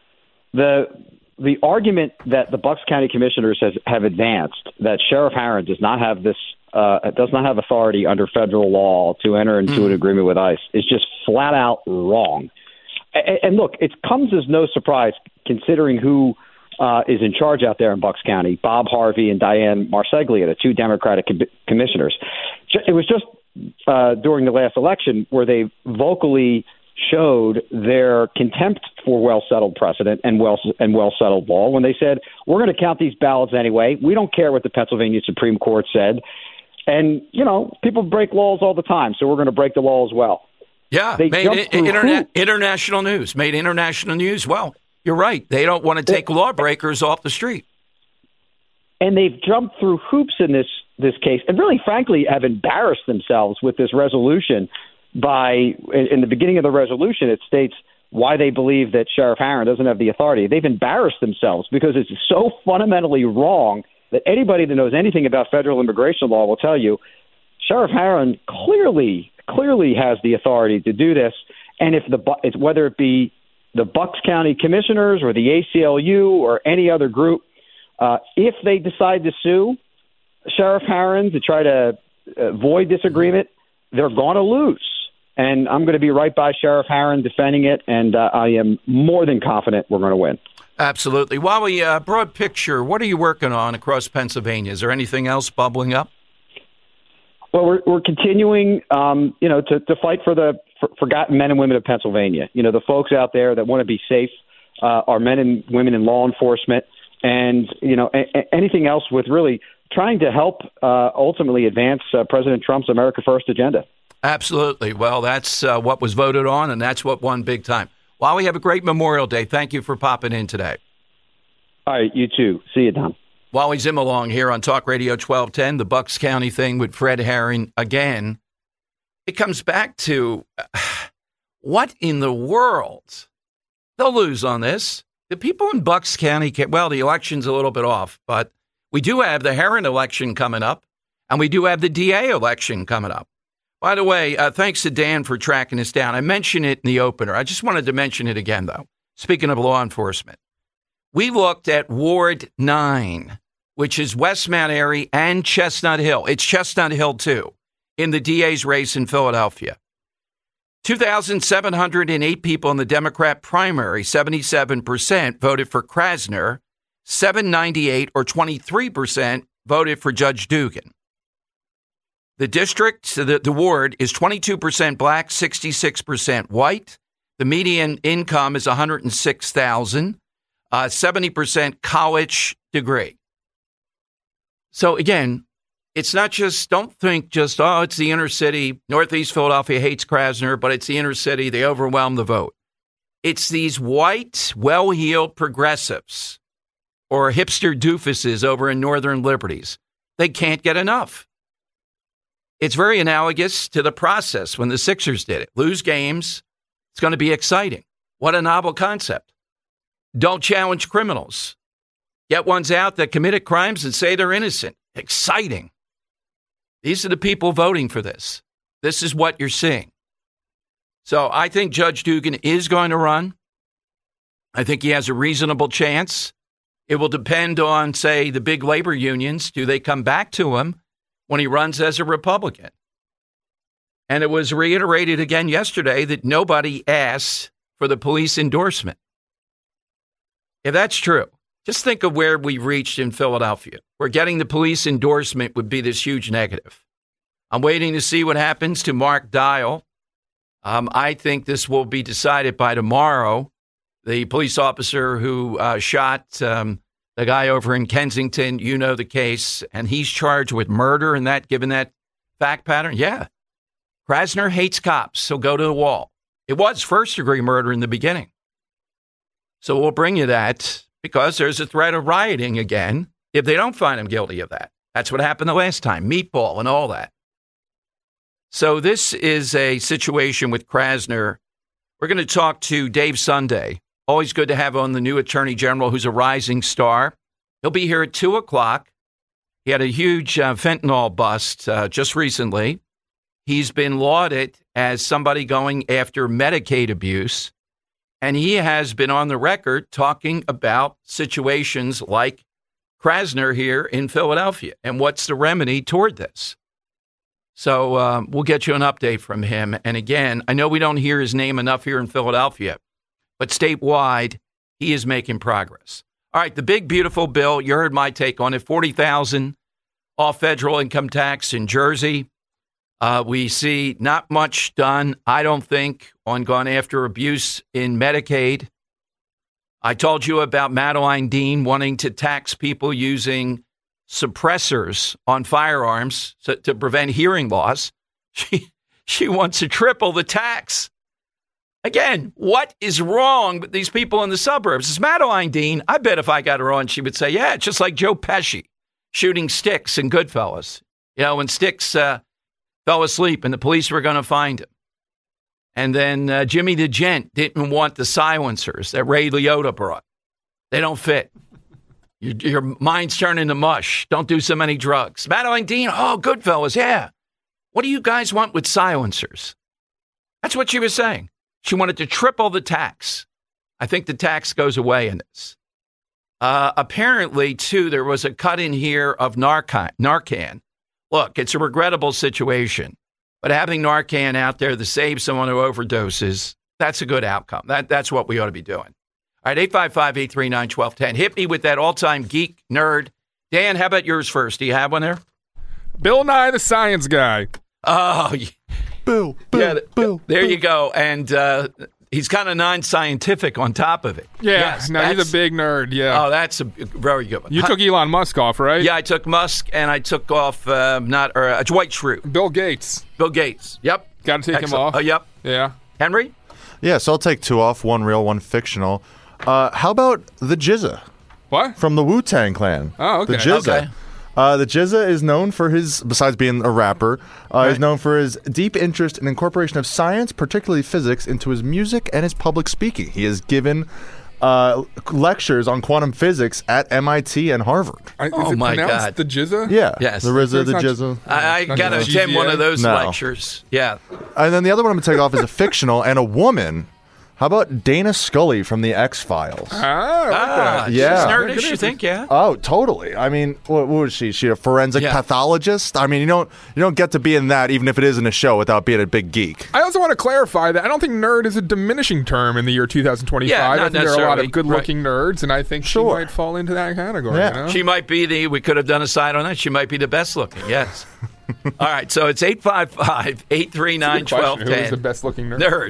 The argument that the Bucks County commissioners have advanced that Sheriff Herron does not have authority under federal law to enter into an agreement with ICE is just flat out wrong. And look, it comes as no surprise considering who is in charge out there in Bucks County, Bob Harvey and Diane Marseglia, the two Democratic commissioners. It was just during the last election where they vocally showed their contempt for well-settled precedent and well-settled law when they said, we're going to count these ballots anyway. We don't care what the Pennsylvania Supreme Court said. And, people break laws all the time, so we're going to break the law as well. Yeah, made international news. Made international news. Well, you're right. They don't want to take lawbreakers off the street. And they've jumped through hoops in this case and really, frankly, have embarrassed themselves with this resolution in the beginning of the resolution, it states why they believe that Sheriff Herron doesn't have the authority. They've embarrassed themselves because it's so fundamentally wrong that anybody that knows anything about federal immigration law will tell you Sheriff Herron clearly has the authority to do this. And whether it be the Bucks County commissioners or the ACLU or any other group, if they decide to sue Sheriff Herron to try to void this agreement, they're going to lose. And I'm going to be right by Sheriff Herron defending it, and I am more than confident we're going to win. Absolutely. Wally, broad picture, what are you working on across Pennsylvania? Is there anything else bubbling up? Well, we're continuing, to fight for the forgotten men and women of Pennsylvania. The folks out there that want to be safe are men and women in law enforcement, and anything else with really trying to help ultimately advance President Trump's America First agenda. Absolutely. Well, that's what was voted on, and that's what won big time. Wally, have a great Memorial Day. Thank you for popping in today. All right, you too. See you, Tom. Wally Zimmerlong here on Talk Radio 1210, the Bucks County thing with Fred Herring again. It comes back to what in the world? They'll lose on this. The people in Bucks County, the election's a little bit off, but we do have the Herring election coming up, and we do have the DA election coming up. By the way, thanks to Dan for tracking this down. I mentioned it in the opener. I just wanted to mention it again, though. Speaking of law enforcement, we looked at Ward 9, which is West Mount Airy and Chestnut Hill. It's Chestnut Hill, too, in the DA's race in Philadelphia. 2,708 people in the Democrat primary, 77% voted for Krasner, 798 or 23% voted for Judge Dugan. The district, the ward, is 22% black, 66% white. The median income is $106,000, 70% college degree. So again, it's not just, don't think just, it's the inner city. Northeast Philadelphia hates Krasner, but it's the inner city. They overwhelm the vote. It's these white, well-heeled progressives or hipster doofuses over in Northern Liberties. They can't get enough. It's very analogous to the process when the Sixers did it. Lose games. It's going to be exciting. What a novel concept. Don't challenge criminals. Get ones out that committed crimes and say they're innocent. Exciting. These are the people voting for this. This is what you're seeing. So I think Judge Dugan is going to run. I think he has a reasonable chance. It will depend on, say, the big labor unions. Do they come back to him when he runs as a Republican? And it was reiterated again yesterday that nobody asked for the police endorsement. If that's true, just think of where we've reached in Philadelphia, where getting the police endorsement would be this huge negative. I'm waiting to see what happens to Mark Dial. I think this will be decided by tomorrow. The police officer who shot the guy over in Kensington, you know the case, and he's charged with murder and that, given that fact pattern. Yeah. Krasner hates cops, so go to the wall. It was first-degree murder in the beginning. So we'll bring you that because there's a threat of rioting again if they don't find him guilty of that. That's what happened the last time, Meatball and all that. So this is a situation with Krasner. We're going to talk to Dave Sunday. Always good to have on the new Attorney General who's a rising star. He'll be here at 2 o'clock. He had a huge fentanyl bust just recently. He's been lauded as somebody going after Medicaid abuse. And he has been on the record talking about situations like Krasner here in Philadelphia and what's the remedy toward this. So we'll get you an update from him. And again, I know we don't hear his name enough here in Philadelphia, but statewide, he is making progress. All right, the big, beautiful bill, you heard my take on it, $40,000 off federal income tax in Jersey. We see not much done, I don't think, on going after abuse in Medicaid. I told you about Madeline Dean wanting to tax people using suppressors on firearms to prevent hearing loss. She wants to triple the tax. Again, what is wrong with these people in the suburbs? It's Madeline Dean. I bet if I got her on, she would say, yeah, it's just like Joe Pesci shooting Styx in Goodfellas. You know, when Styx fell asleep and the police were going to find him. And then Jimmy the Gent didn't want the silencers that Ray Liotta brought. They don't fit. Your mind's turning to mush. Don't do so many drugs. Madeline Dean, oh, Goodfellas, yeah. What do you guys want with silencers? That's what she was saying. She wanted to triple the tax. I think the tax goes away in this. Apparently, too, there was a cut in here of Narcan. Look, it's a regrettable situation, but having Narcan out there to save someone who overdoses, that's a good outcome. That's what we ought to be doing. All right, 855-839-1210. Hit me with that all-time geek nerd. Dan, how about yours first? Do you have one there? Bill Nye the Science Guy. Oh, Bill. There you go. And he's kind of non-scientific on top of it. Yeah, yes, he's a big nerd, yeah. Oh, that's a very good one. You took Elon Musk off, right? Yeah, I took Musk, and I took off Dwight Schrute. Bill Gates. Yep. Got to take him off. Yep. Yeah. Henry? Yeah, so I'll take two off, one real, one fictional. How about the GZA? What? From the Wu-Tang Clan. Oh, okay. The GZA. Okay. The GZA is known for his, besides being a rapper, he's known for his deep interest in incorporation of science, particularly physics, into his music and his public speaking. He has given lectures on quantum physics at MIT and Harvard. Oh, my God. The GZA? Yeah. Yes. The RZA, the GZA. I got to attend one of those lectures. Yeah. And then the other one I'm going to take off is a fictional and a woman. How about Dana Scully from the X-Files? Yeah. She's nerdish, you think, yeah? Oh, totally. I mean, what was she? She a forensic pathologist? I mean, you don't get to be in that, even if it is in a show, without being a big geek. I also want to clarify that I don't think nerd is a diminishing term in the year 2025. I think there are a lot of good-looking nerds, and I think she might fall into that category. Yeah. You know? She might be we could have done a side on that. She might be the best-looking, yes. All right, so it's 855-839-1210. Who is the best-looking Nerd.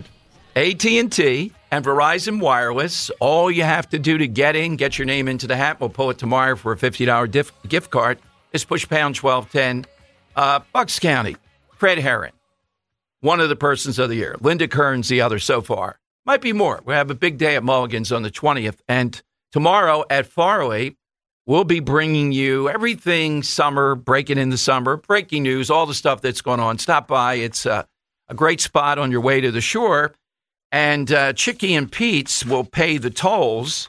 AT&T and Verizon Wireless. All you have to do to get your name into the hat, we'll pull it tomorrow for a $50 gift card, is push pound 1210. Bucks County, Fred Herron, one of the persons of the year. Linda Kern's the other so far. Might be more. We have a big day at Mulligan's on the 20th. And tomorrow at Farley, we'll be bringing you everything summer, breaking in the summer, breaking news, all the stuff that's going on. Stop by. It's a great spot on your way to the shore. And Chicky and Pete's will pay the tolls.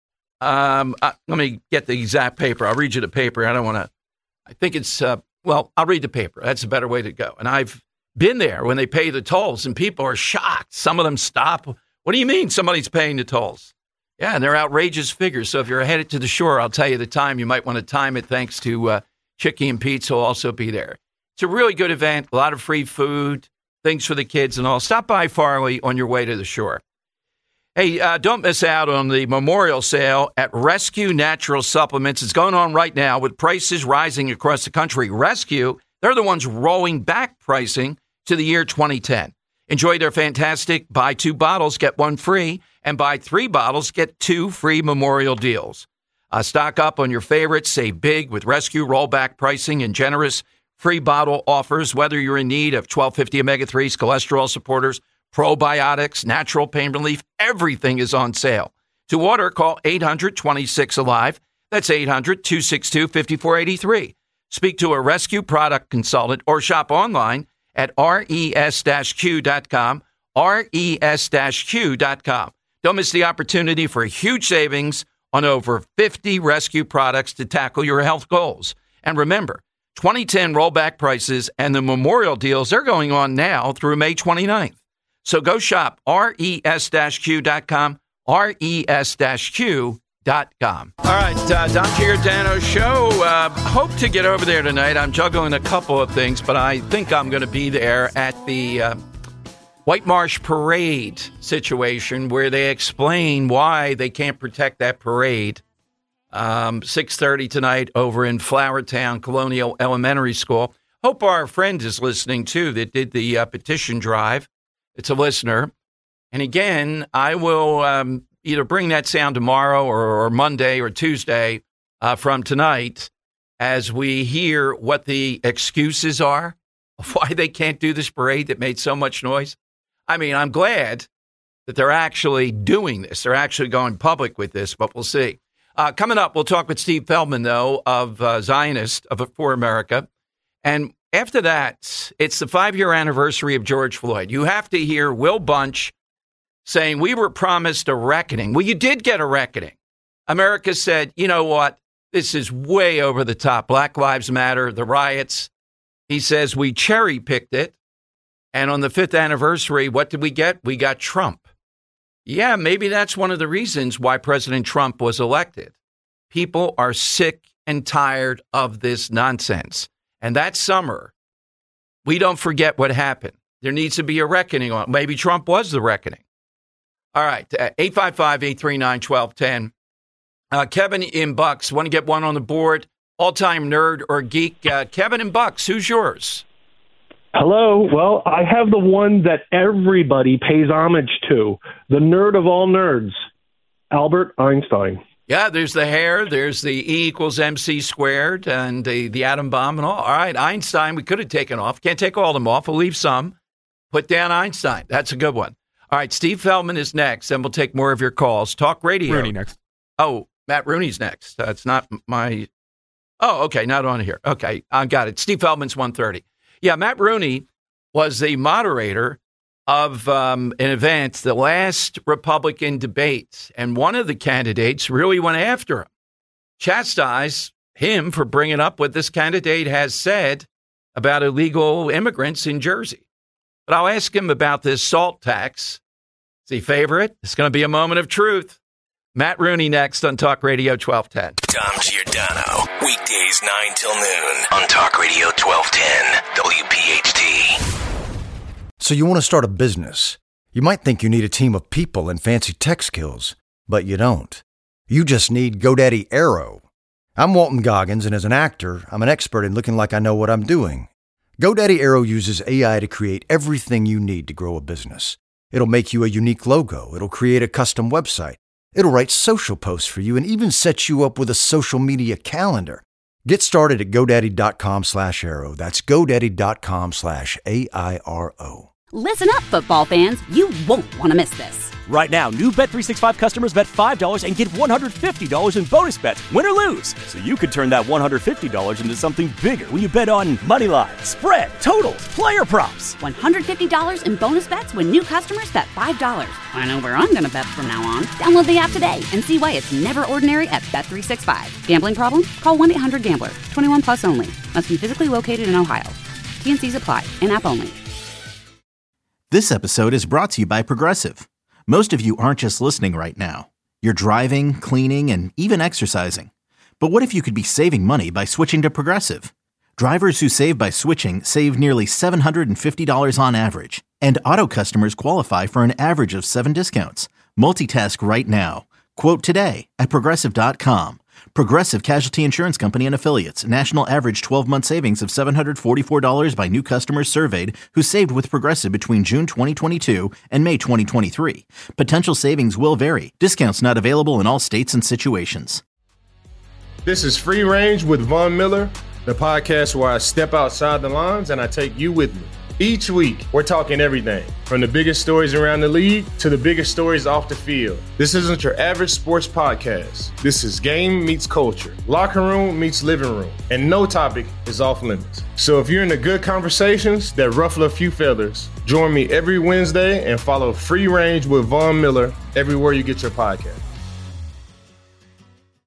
Let me get the exact paper. I'll read you the paper. I think it's, I'll read the paper. That's a better way to go. And I've been there when they pay the tolls, and people are shocked. Some of them stop. What do you mean somebody's paying the tolls? Yeah, and they're outrageous figures. So if you're headed to the shore, I'll tell you the time. You might want to time it thanks to Chicky and Pete's, who will also be there. It's a really good event, a lot of free food, things for the kids and all. Stop by Farley on your way to the shore. Hey, don't miss out on the memorial sale at Rescue Natural Supplements. It's going on right now with prices rising across the country. Rescue, they're the ones rolling back pricing to the year 2010. Enjoy their fantastic buy 2 bottles, get 1 free, and buy 3 bottles, get 2 free memorial deals. Stock up on your favorites, save big with Rescue rollback pricing and generous free bottle offers, whether you're in need of 1250 omega-3s, cholesterol supporters, probiotics, natural pain relief, everything is on sale. To order, call 800-26-ALIVE. That's 800-262-5483. Speak to a rescue product consultant or shop online at res-q.com, res-q.com. Don't miss the opportunity for huge savings on over 50 rescue products to tackle your health goals. And remember, 2010 rollback prices and the memorial deals are going on now through May 29th. So go shop res-q.com, res-q.com. All right, Dom Giordano Show. Hope to get over there tonight. I'm juggling a couple of things, but I think I'm going to be there at the White Marsh Parade situation where they explain why they can't protect that parade. 6:30 tonight over in Flowertown Colonial Elementary School. Hope our friend is listening, too, that did the petition drive. It's a listener. And again, I will either bring that sound tomorrow or Monday or Tuesday from tonight as we hear what the excuses are of why they can't do this parade that made so much noise. I mean, I'm glad that they're actually doing this. They're actually going public with this, but we'll see. Coming up, we'll talk with Steve Feldman, though, of Zionist for America. And after that, it's the 5-year anniversary of George Floyd. You have to hear Will Bunch saying we were promised a reckoning. Well, you did get a reckoning. America said, you know what? This is way over the top. Black Lives Matter, the riots. He says we cherry-picked it. And on the 5th anniversary, what did we get? We got Trump. Yeah, maybe that's one of the reasons why President Trump was elected. People are sick and tired of this nonsense. And that summer, we don't forget what happened. There needs to be a reckoning on it. Maybe Trump was the reckoning. All right, 855-839-1210. Kevin in Bucks, want to get one on the board? All-time nerd or geek? Kevin in Bucks, who's yours? Hello. Well, I have the one that everybody pays homage to, the nerd of all nerds, Albert Einstein. Yeah, there's the hair, there's the E equals MC squared, and the atom bomb and all. All right, Einstein, we could have taken off. Can't take all of them off. We'll leave some. Put down Einstein. That's a good one. All right, Steve Feldman is next, and we'll take more of your calls. Talk Radio. Rooney next. Oh, Matt Rooney's next. That's not my... Oh, okay, not on here. Okay, I got it. Steve Feldman's 1:30. Yeah, Matt Rooney was the moderator of an event, the last Republican debate, and one of the candidates really went after him, chastised him for bringing up what this candidate has said about illegal immigrants in Jersey. But I'll ask him about this SALT tax. Is he favorite? It's going to be a moment of truth. Matt Rooney next on Talk Radio 1210. Dom Giordano, weekdays 9 till noon on Talk Radio 1210, WPHT. So you want to start a business. You might think you need a team of people and fancy tech skills, but you don't. You just need GoDaddy Aero. I'm Walton Goggins, and as an actor, I'm an expert in looking like I know what I'm doing. GoDaddy Aero uses AI to create everything you need to grow a business. It'll make you a unique logo. It'll create a custom website. It'll write social posts for you and even set you up with a social media calendar. Get started at GoDaddy.com/Aero. That's GoDaddy.com/AIRO. Listen up, football fans. You won't want to miss this. Right now, new Bet365 customers bet $5 and get $150 in bonus bets, win or lose. So you could turn that $150 into something bigger when you bet on money line, spread, totals, player props. $150 in bonus bets when new customers bet $5. I know where I'm going to bet from now on. Download the app today and see why it's never ordinary at Bet365. Gambling problem? Call 1-800-GAMBLER. 21 plus only. Must be physically located in Ohio. T&Cs apply. In-app only. This episode is brought to you by Progressive. Most of you aren't just listening right now. You're driving, cleaning, and even exercising. But what if you could be saving money by switching to Progressive? Drivers who save by switching save nearly $750 on average. And auto customers qualify for an average of 7 discounts. Multitask right now. Quote today at Progressive.com. Progressive Casualty Insurance Company and Affiliates. National average 12-month savings of $744 by new customers surveyed who saved with Progressive between June 2022 and May 2023. Potential savings will vary. Discounts not available in all states and situations. This is Free Range with Von Miller, the podcast where I step outside the lines and I take you with me. Each week, we're talking everything from the biggest stories around the league to the biggest stories off the field. This isn't your average sports podcast. This is game meets culture, locker room meets living room, and no topic is off limits. So if you're into good conversations that ruffle a few feathers, join me every Wednesday and follow Free Range with Von Miller everywhere you get your podcast.